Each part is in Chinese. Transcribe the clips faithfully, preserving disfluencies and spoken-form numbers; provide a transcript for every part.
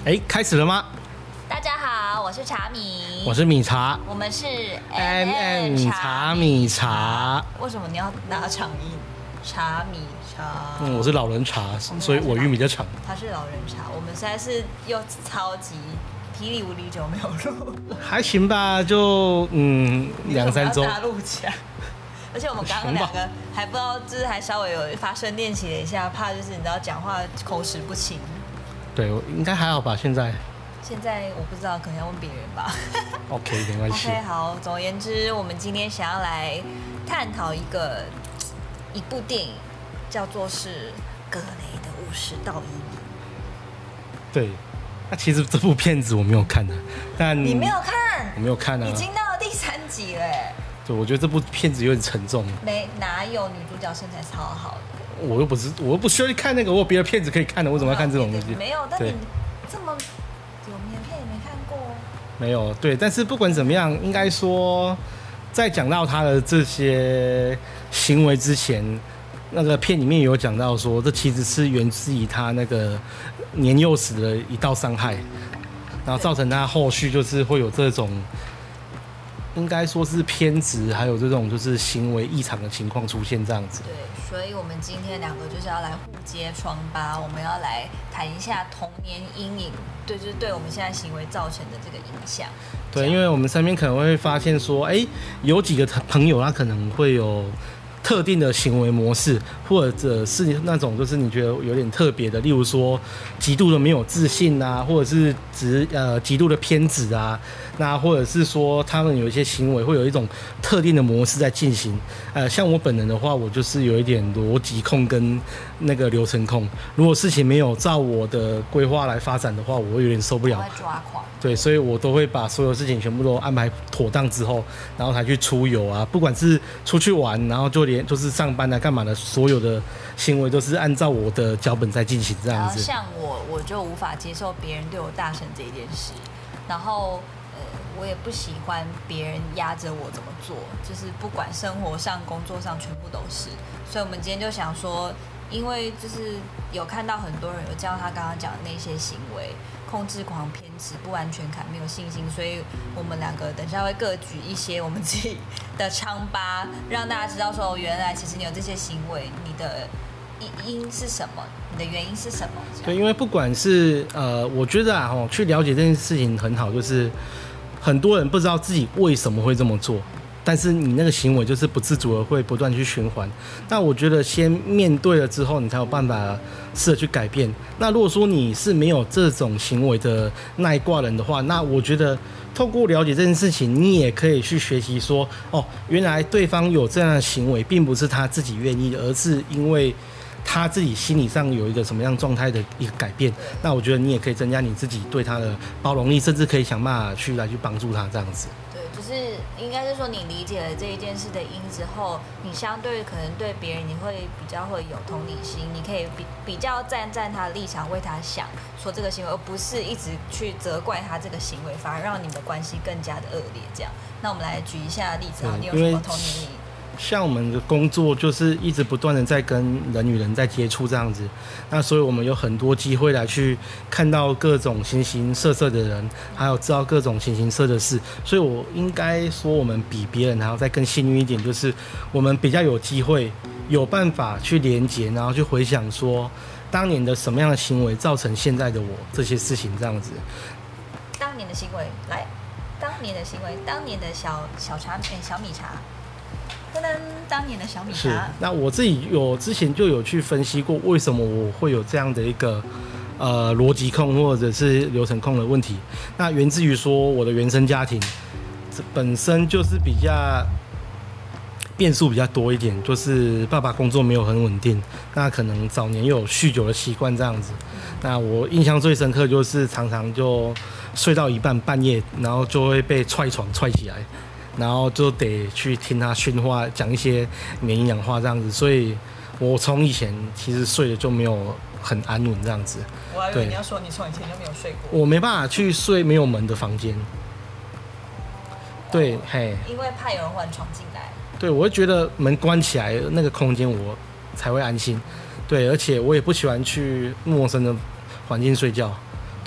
哎，开始了吗？ 大家好，我是茶米， 我是米茶， 我们是 M M 茶米茶。 为什么你要拿长音？茶米茶。 嗯，我是老人茶，所以我韵比较长。 他是老人茶，我们实在是又超级霹雳无敌久没有录， 还行吧，就嗯两三周。 大陆起来。而且我们刚刚两个还不知道，就是还稍微有发声练习了一下，怕就是你知道讲话口齿不清。 对，应该还好吧？现在现在我不知道，可能要问别人吧。 OK， 没关系。 OK， 好。总而言之，我们今天想要来探讨一个一部电影，叫做是《格雷的五十道阴影》。 对，那其实这部片子我没有看的，但你没有看？ 我没有看啊。 已经到了第三集了。 对，我觉得这部片子有点沉重。 没哪有女主角身材超好的？ 我又不是，我又不需要去看那个，我有别的片子可以看的，为什么要看这种东西？ 没有，但你这么有名的片也没看过。 没有，对，但是不管怎么样，应该说，在讲到他的这些行为之前，那个片里面有讲到说，这其实是源自于他那个年幼时的一道伤害，然后造成他后续就是会有这种。应该说是偏执，还有这种就是行为异常的情况出现这样子。 对，所以我们今天两个就是要来互揭疮疤，我们要来谈一下童年阴影，对，就是对我们现在行为造成的这个影响。 对，因为我们身边可能会发现说，哎，有几个朋友他可能会有特定的行为模式，或者是那种就是你觉得有点特别的，例如说极度的没有自信啊，或者是只呃极度的偏执啊，那或者是说他们有一些行为会有一种特定的模式在进行。呃，像我本人的话，我就是有一点逻辑控跟那个流程控。如果事情没有照我的规划来发展的话，我会有点受不了， 会抓狂。 对，所以我都会把所有事情全部都安排妥当之后，然后才去出游啊，不管是出去玩，然后就连就是上班啊干嘛的，所有的行为都是按照我的脚本在进行这样子。 像我，我就无法接受别人对我大声这一件事，然后呃，我也不喜欢别人压着我怎么做，就是不管生活上、工作上，全部都是。所以我们今天就想说，因为就是有看到很多人有教他刚刚讲的那些行为。控制狂、偏执、不安全感、没有信心，所以我们两个等一下会各举一些我们自己的疮疤，让大家知道说，原来其实你有这些行为，你的因是什么，你的原因是什么？ 对，因为不管是呃，我觉得啊，去了解这件事情很好，就是很多人不知道自己为什么会这么做。但是你那个行为就是不自主的会不断去循环，那我觉得先面对了之后，你才有办法试着去改变。那如果说你是没有这种行为的那一挂人的话，那我觉得透过了解这件事情，你也可以去学习说，哦，原来对方有这样的行为，并不是他自己愿意的，而是因为他自己心理上有一个什么样状态的一个改变。那我觉得你也可以增加你自己对他的包容力，甚至可以想办法去来去帮助他这样子。 就是应该是说，你理解了这一件事的因之后，你相对可能对别人你会比较会有同理心，你可以比比较站站他的立场为他想，说这个行为，而不是一直去责怪他这个行为，反而让你们的关系更加的恶劣。这样，那我们来举一下例子啊，你有什么童年阴影？ 像我们的工作就是一直不断的在跟人与人在接触这样子，那所以我们有很多机会来去看到各种形形色色的人，还有知道各种形形色的事，所以我应该说我们比别人还要再更幸运一点，就是我们比较有机会有办法去连结，然后去回想说当年的什么样的行为造成现在的我这些事情这样子。 当年的行为，来，当年的行为，当年的小小茶，哎，小米茶。噔噔，当年的小米茶。是， 那我自己有之前就有去分析过，为什么我会有这样的一个呃逻辑控或者是流程控的问题。那源自于说我的原生家庭本身就是比较变数比较多一点，就是爸爸工作没有很稳定，那可能早年又有酗酒的习惯这样子。那我印象最深刻就是常常就睡到一半半夜，然后就会被踹床踹起来。然后就得去听他训话，讲一些没营养话这样子，所以我从以前其实睡的就没有很安稳这样子。 我还以为你要说你从以前就没有睡过。 我没办法去睡没有门的房间。对，嘿。 因为怕有人忽然闯进来。 对，我会觉得门关起来那个空间我才会安心。对，而且我也不喜欢去陌生的环境睡觉。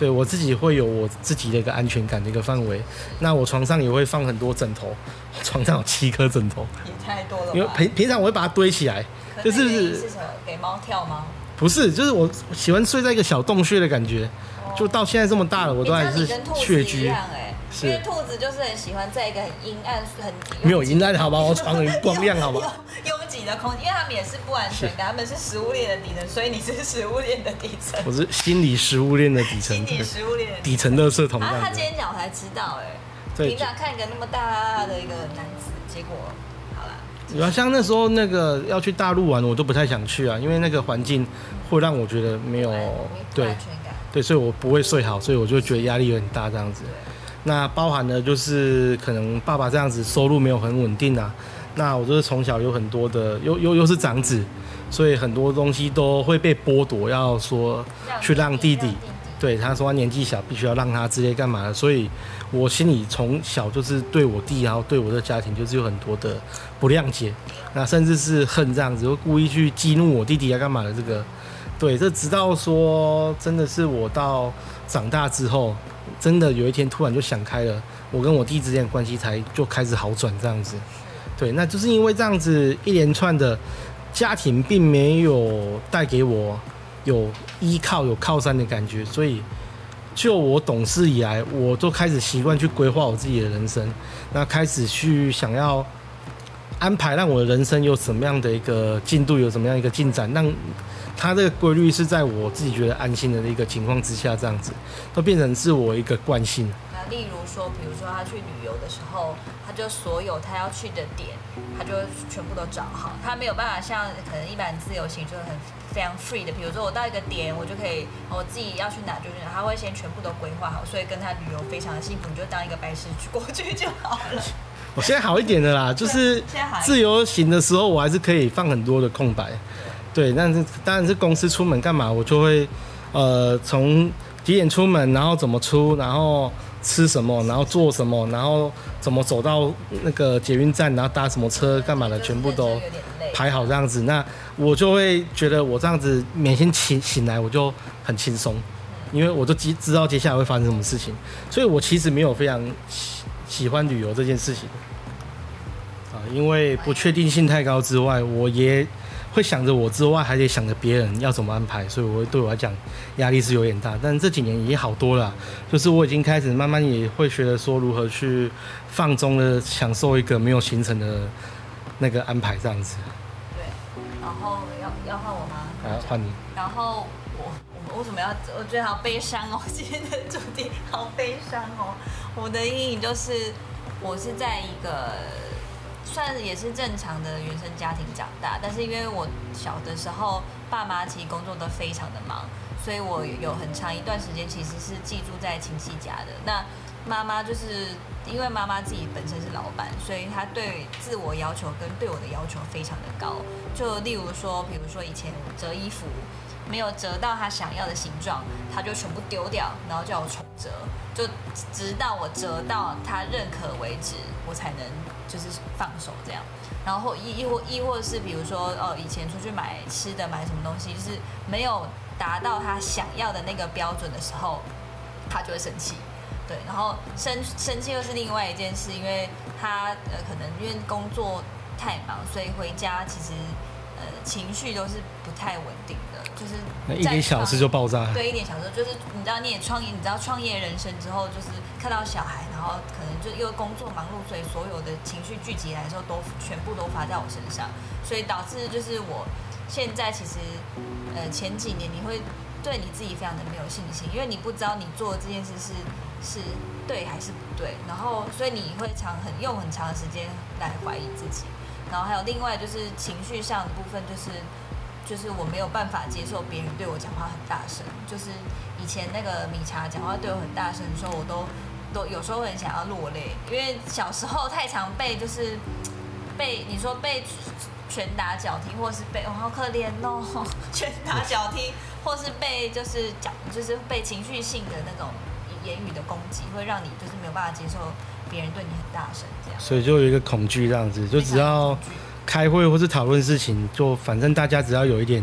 对我自己会有我自己的一个安全感的一个范围。那我床上也会放很多枕头，床上有七颗枕头， 也太多了吧。 因为平平常我会把它堆起来，就是是什么？给猫跳吗？ 不是，就是我喜欢睡在一个小洞穴的感觉。哦、就到现在这么大了，我都还是穴居。 因为兔子就是很喜欢在一个很阴暗、很没有阴暗好吧，我床很光亮好吧。 拥挤的空间，因为他们也是不安全感，他们是食物链的底层，所以你是食物链的底层。 我是心理食物链的底层， 心理食物链的底层垃圾桶。 啊，他今天讲我才知道哎、欸，平常看一个那么大的一个男子，结果好了。 有啊，像那时候那个要去大陆玩，我都不太想去啊，因为那个环境会让我觉得没有对安全感， 对，所以我不会睡好，所以我就觉得压力有点大这样子。那包含了就是可能爸爸这样子收入没有很稳定啊，那我就是从小有很多的又又又是长子，所以很多东西都会被剥夺，要说去让弟弟，对他说他年纪小，必须要让他之类干嘛的，所以我心里从小就是对我弟然后对我的家庭就是有很多的不谅解，那甚至是恨这样子，会故意去激怒我弟弟要干嘛的这个，对，这直到说真的是我到长大之后。真的有一天突然就想开了，我跟我弟之间的关系才就开始好转这样子。对，那就是因为这样子一连串的家庭并没有带给我有依靠有靠山的感觉，所以就我懂事以来，我都开始习惯去规划我自己的人生，那开始去想要安排让我的人生有什么样的一个进度，有什么样一个进展，让它这个规律是在我自己觉得安心的一个情况之下，这样子都变成是我一个惯性。 那例如说，比如说他去旅游的时候，他就所有他要去的点，他就全部都找好，他没有办法像可能一般自由行就很非常 free 的，比如说我到一个点，我就可以我自己要去哪就去哪，他会先全部都规划好，所以跟他旅游非常的幸福，你就当一个白痴过去就好了。 我现在好一点的啦，就是自由行的时候，我还是可以放很多的空白。对，但是当然是公司出门干嘛，我就会，呃，从几点出门，然后怎么出，然后吃什么，然后做什么，然后怎么走到那个捷运站，然后搭什么车干嘛的，全部都排好这样子。那我就会觉得我这样子每天醒醒来我就很轻松，因为我都知知道接下来会发生什么事情，所以我其实没有非常喜喜欢旅游这件事情啊，因为不确定性太高之外，我也。会想着我之外，还得想着别人要怎么安排，所以我对我来讲压力是有点大。但这几年已经好多了啦，就是我已经开始慢慢也会学着说如何去放纵的享受一个没有行程的那个安排这样子。 对，然后要要换我吗？ 好，换你。 然后我我为什么要？我觉得好悲伤哦，今天的主题好悲伤哦。我的阴影就是我是在一个。算也是正常的原生家庭长大，但是因为我小的时候爸妈其实工作都非常的忙，所以我有很长一段时间其实是寄住在亲戚家的。那妈妈就是因为妈妈自己本身是老板，所以她对自我要求跟对我的要求非常的高。就例如说，比如说以前折衣服没有折到她想要的形状，她就全部丢掉，然后叫我重折，就直到我折到她认可为止，我才能。就是放手这样，然后亦亦或亦或是比如说哦，以前出去买吃的买什么东西，就是没有达到他想要的那个标准的时候，他就会生气。对，然后生生气又是另外一件事，因为他呃可能因为工作太忙，所以回家其实呃情绪都是不太稳定的，就是那一点小事就爆炸。 对，一点小事就是你知道你也创业，你知道创业人生之后，就是看到小孩。然后可能就因为工作忙碌，所以所有的情绪聚集来的时候，都全部都发在我身上，所以导致就是我现在其实呃前几年你会对你自己非常的没有信心，因为你不知道你做的这件事是是对还是不对，然后所以你会长很用很长的时间来怀疑自己，然后还有另外就是情绪上的部分，就是就是我没有办法接受别人对我讲话很大声，就是以前那个米茶讲话对我很大声的时候，我都。都有时候很想要落泪，因为小时候太常被就是被你说被拳打脚踢，或是被我、哦、好可怜哦，拳打脚踢，或是被就是讲就是被情绪性的那种言语的攻击，会让你就是没有办法接受别人对你很大声这样。 所以就有一个恐惧这样子，就只要开会或是讨论事情，就反正大家只要有一点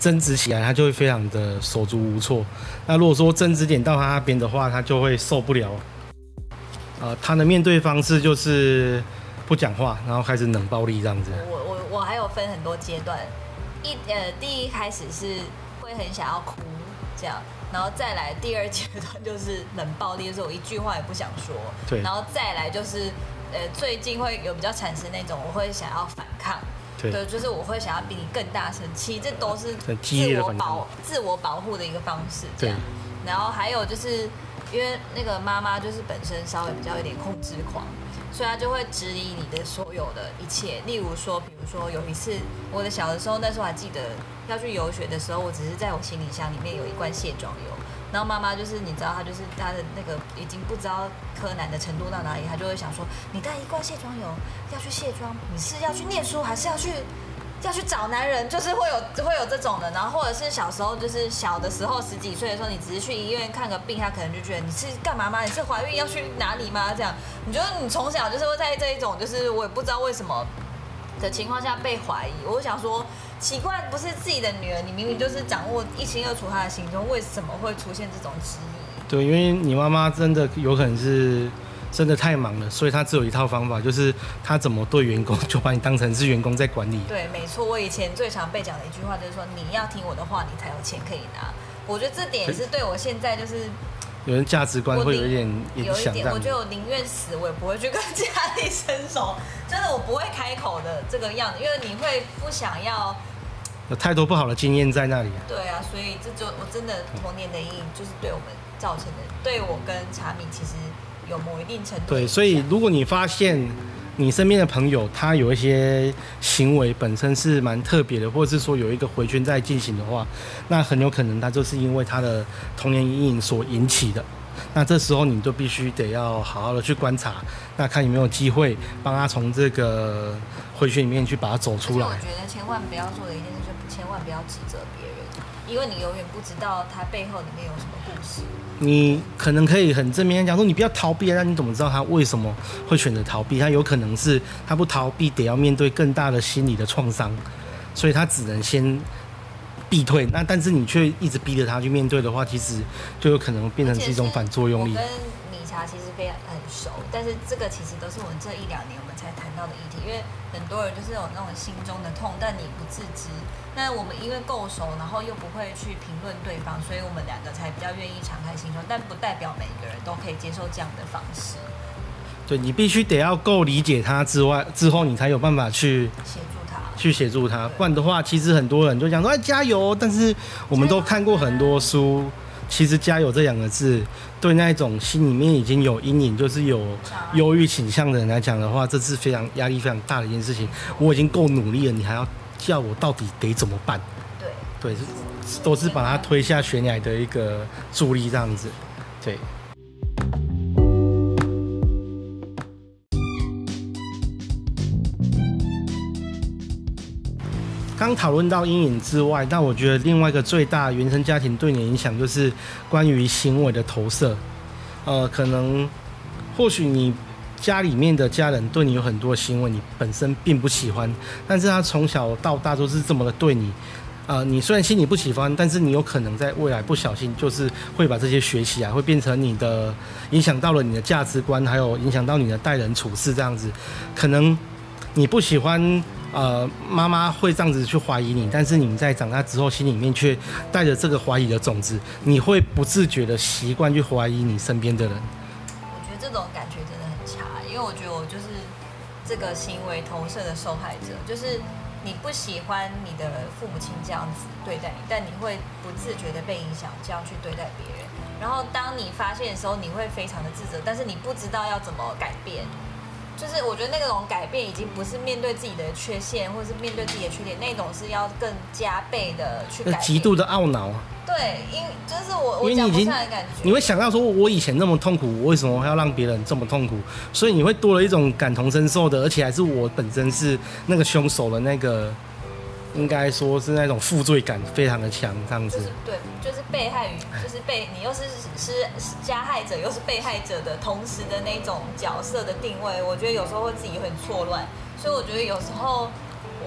争执起来，他就会非常的手足无措。那如果说争执点到他那边的话，他就会受不了。呃，他的面对方式就是不讲话，然后开始冷暴力这样子。 我我我还有分很多阶段，一呃第一开始是会很想要哭这样，然后再来第二阶段就是冷暴力，就是我一句话也不想说。 对， 然后再来就是呃最近会有比较产生那种，我会想要反抗。对，就是我会想要比你更大声，其实这都是自我保自我保护的一个方式，这样。然后还有就是因为那个妈妈就是本身稍微比较有点控制狂，所以她就会质疑你的所有的一切。例如说，比如说有一次我的小的时候，那时候还记得要去游学的时候，我只是在我行李箱里面有一罐卸妆油。然后妈妈就是你知道，她就是她的那个已经不知道柯南的程度到哪里，她就会想说，你带一罐卸妆油要去卸妆，你是要去念书还是要去要去找男人？就是会有会有这种的。然后或者是小时候，就是小的时候十几岁的时候，你只是去医院看个病，他可能就觉得你是干嘛吗？你是怀孕要去哪里吗？这样，你觉得你从小就是会在这一种就是我也不知道为什么的情况下被怀疑。我想说。奇怪，不是自己的女儿，你明明就是掌握一清二楚她的行踪，为什么会出现这种质疑？ 对，因为你妈妈真的有可能是真的太忙了，所以她只有一套方法，就是她怎么对员工，就把你当成是员工在管理。 对，没错，我以前最常被讲的一句话就是说，你要听我的话，你才有钱可以拿。我觉得这点也是对我现在就是。 有人价值观会有一点影响，有一点， 我觉得我宁愿死，我也不会去跟家里伸手，真的我不会开口的这个样子，因为你会不想要。 有太多不好的经验在那里。 对啊，所以这就我真的童年的阴影，就是对我们造成的，对我跟茶米其实有某一定程度。 对，所以如果你发现你身边的朋友他有一些行为本身是蛮特别的，或者是说有一个回圈在进行的话，那很有可能他就是因为他的童年阴影所引起的。那这时候你就必须得要好好的去观察，那看有没有机会帮他从这个回圈里面去把他走出来。 我觉得千万不要做的一件事，就千万不要指责别人，因为你永远不知道他背后里面有什么故事。 你可能可以很正面讲说，你不要逃避，但你怎么知道他为什么会选择逃避？他有可能是他不逃避，得要面对更大的心理的创伤，所以他只能先避退。那但是你却一直逼着他去面对的话，其实就有可能变成是一种反作用力。 我跟米茶其实非常很熟，但是这个其实都是我们这一两年我们才谈到的议题，因为很多人就是有那种心中的痛，但你不自知。那我们因为够熟，然后又不会去评论对方，所以我们两个才比较愿意敞开心胸，但不代表每一个人都可以接受这样的方式。 对，你必须得要够理解他之外，之后你才有办法去协助他， 去协助他。不然的话，其实很多人就讲说哎加油，但是我们都看过很多书，其实加油这两个字对那一种心里面已经有阴影，就是有忧郁倾向的人来讲的话，这是非常压力非常大的一件事情。我已经够努力了，你还要叫我到底得怎么办？对，对，都是把他推下悬崖的一个助力这样子，对。刚讨论到阴影之外，但我觉得另外一个最大原生家庭对你的影响就是关于行为的投射。呃，可能或许你家里面的家人对你有很多行为，你本身并不喜欢，但是他从小到大都是这么的对你。呃，你虽然心里不喜欢，但是你有可能在未来不小心就是会把这些学起来，会变成你的影响到了你的价值观，还有影响到你的待人处事这样子。可能你不喜欢。呃，妈妈会这样子去怀疑你，但是你在长大之后，心里面却带着这个怀疑的种子，你会不自觉的习惯去怀疑你身边的人。 我觉得这种感觉真的很差，因为我觉得我就是这个行为投射的受害者，就是你不喜欢你的父母亲这样子对待你，但你会不自觉的被影响，这样去对待别人。然后当你发现的时候，你会非常的自责，但是你不知道要怎么改变。就是我觉得那种改变已经不是面对自己的缺陷，或者是面对自己的缺点，那种是要更加倍的去改变。 极度的懊恼。 对，因就是我我讲不上来的感觉。 你会想到说，我以前那么痛苦，我为什么要让别人这么痛苦？所以你会多了一种感同身受的，而且还是我本身是那个凶手的那个，应该说是那种负罪感非常的强，这样子。 就是对，就是被害与就是被你又是是加害者又是被害者的同时的那种角色的定位，我觉得有时候会自己很错乱，所以我觉得有时候我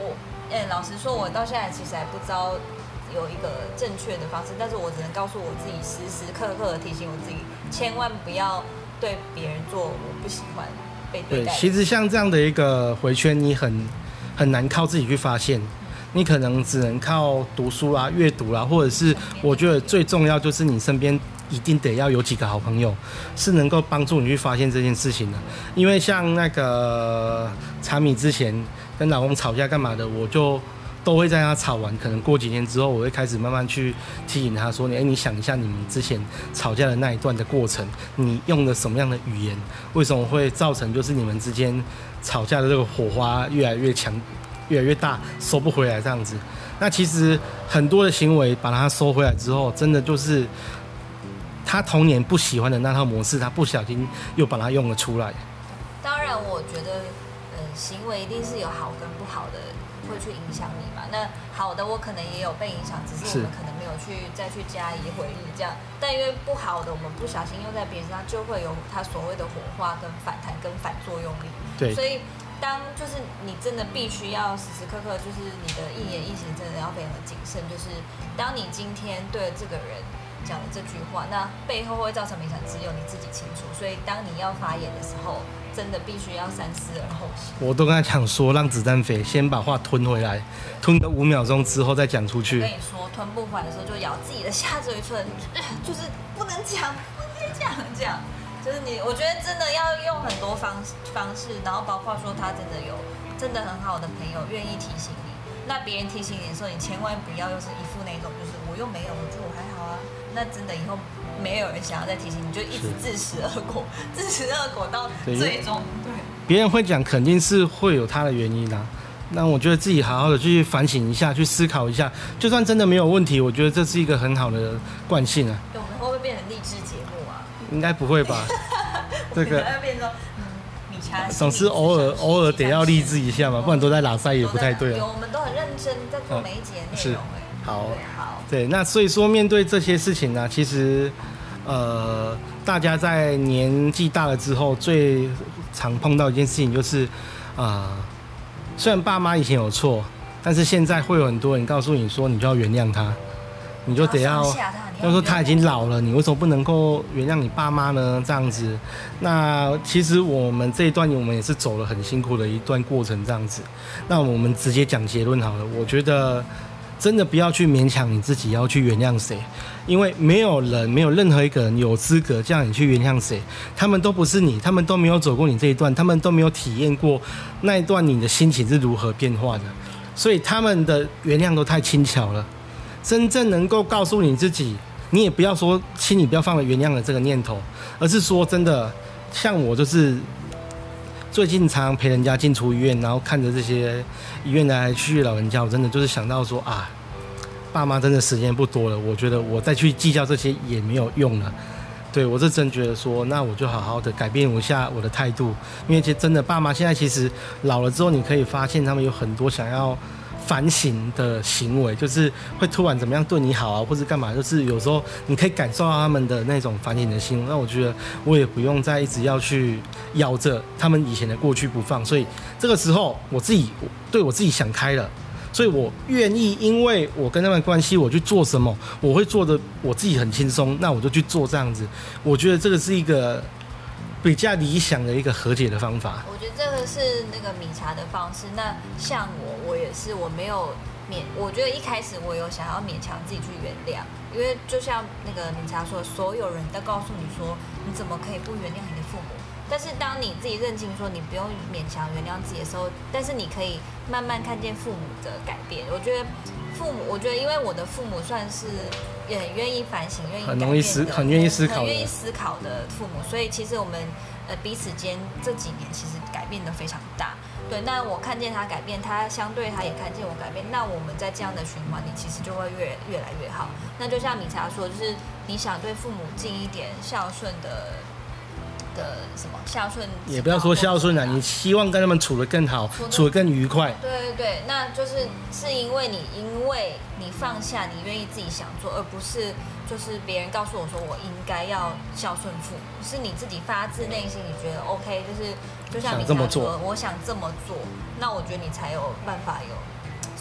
嗯，老实说，我到现在其实还不知道有一个正确的方式，但是我只能告诉我自己，时时刻刻的提醒我自己，千万不要对别人做我不喜欢被对待。 对，其实像这样的一个回圈，你很很难靠自己去发现，你可能只能靠读书啦、阅读啦，或者是我觉得最重要就是你身边一定得要有几个好朋友，是能够帮助你去发现这件事情的。因为像那个茶米之前跟老公吵架干嘛的，我就都会在他吵完，可能过几天之后，我会开始慢慢去提醒他说：“哎，你想一下你们之前吵架的那一段的过程，你用了什么样的语言，为什么会造成就是你们之间吵架的这个火花越来越强、越来越大，收不回来这样子。”那其实很多的行为把它收回来之后，真的就是他童年不喜欢的那套模式，他不小心又把它用了出来。 当然，我觉得，呃，行为一定是有好跟不好的，会去影响你嘛。那好的，我可能也有被影响，只是我们可能没有去再去加以回忆这样。但因为不好的，我们不小心用在别人身上，就会有他所谓的火花跟反弹跟反作用力。 对， 所以当就是你真的必须要时时刻刻，就是你的一言一行真的要非常的谨慎。就是当你今天对这个人讲的这句话，那背后会造成影响，只有你自己清楚。所以当你要发言的时候，真的必须要三思而后行。 我都跟他讲说，让子弹飞，先把话吞回来，吞个五秒钟之后再讲出去。 我跟你说，吞不回来的时候就咬自己的下嘴唇，就是不能讲，不能讲，这样。就是你，我觉得真的要用很多方方式，然后包括说他真的有真的很好的朋友愿意提醒你，那别人提醒你的时候，你千万不要又是一副那种就是我又没有，我觉得我还好啊，那真的以后没有人想要再提醒你，就一直自食恶果，自食恶果到最终。对， 别人会讲肯定是会有他的原因啊。那我觉得自己好好的去反省一下，去思考一下，就算真的没有问题，我觉得这是一个很好的惯性啊。 我们会不会变成励志节目啊？ 应该不会吧？这个会变成嗯，米茶总是偶尔偶尔得要励志一下嘛，不然都在拉塞也不太对啊。 有，我们都很认真在做每一节内容。哎， 好， 好， 对，那所以说面对这些事情呢、啊，其实呃，大家在年纪大了之后，最常碰到一件事情就是啊。呃虽然爸妈以前有错，但是现在会有很多人告诉你说，你就要原谅他，你就得要，就说他已经老了，你为什么不能够原谅你爸妈呢？这样子，那其实我们这一段我们也是走了很辛苦的一段过程，这样子。那我们直接讲结论好了，我觉得真的不要去勉强你自己要去原谅谁。因为没有人，没有任何一个人有资格叫你去原谅谁，他们都不是你，他们都没有走过你这一段，他们都没有体验过那一段你的心情是如何变化的，所以他们的原谅都太轻巧了。真正能够告诉你自己，你也不要说，请你不要放了原谅的这个念头，而是说真的，像我就是最近常常陪人家进出医院，然后看着这些医院来来去去老人家，我真的就是想到说啊。爸妈真的时间不多了，我觉得我再去计较这些也没有用了。对，我是真觉得说，那我就好好的改变一下我的态度，因为其实真的爸妈现在其实老了之后，你可以发现他们有很多想要反省的行为，就是会突然怎么样对你好啊，或者干嘛，就是有时候你可以感受到他们的那种反省的心。那我觉得我也不用再一直要去咬着他们以前的过去不放，所以这个时候我自己对我自己想开了。所以我愿意，因为我跟他们关系，我去做什么，我会做的我自己很轻松，那我就去做这样子。我觉得这个是一个比较理想的一个和解的方法。 我觉得这个是那个米茶的方式。那像我，我也是，我没有勉，我觉得一开始我有想要勉强自己去原谅，因为就像那个米茶说，所有人都告诉你说，你怎么可以不原谅你的父母？但是当你自己认清说你不用勉强原谅自己的时候，但是你可以慢慢看见父母的改变。我觉得父母，我觉得因为我的父母算是也很愿意反省、愿意很容易思、很愿意思考、 很愿意思考的父母，所以其实我们呃彼此间这几年其实改变得非常大。对，那我看见他改变，他相对他也看见我改变，那我们在这样的循环里，其实就会越越来越好。那就像米茶说，就是你想对父母尽一点孝顺的。的什么孝顺， 也不要说孝顺啊，你希望跟他们处得更好，处得更愉快。 对对对，那就是是因为你因为你放下，你愿意自己想做，而不是就是别人告诉我说我应该要孝顺父母，是你自己发自内心你觉得 OK， 就是就像你想说，我想这么做，那我觉得你才有办法有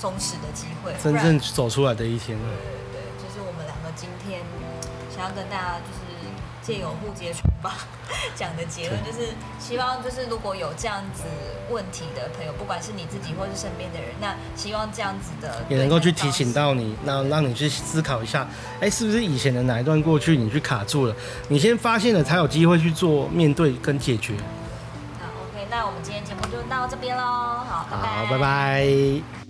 松弛的机会， 真正走出来的一天。 对对对，就是我们两个今天想要跟大家就是借由互揭疮疤讲的结论，就是希望就是如果有这样子问题的朋友，不管是你自己或是身边的人，那希望这样子的也能够去提醒到你，那让你去思考一下，哎，是不是以前的哪一段过去你去卡住了？你先发现了，才有机会去做面对跟解决。 那 OK， 那我们今天节目就到这边喽，好，拜拜， 好，拜拜。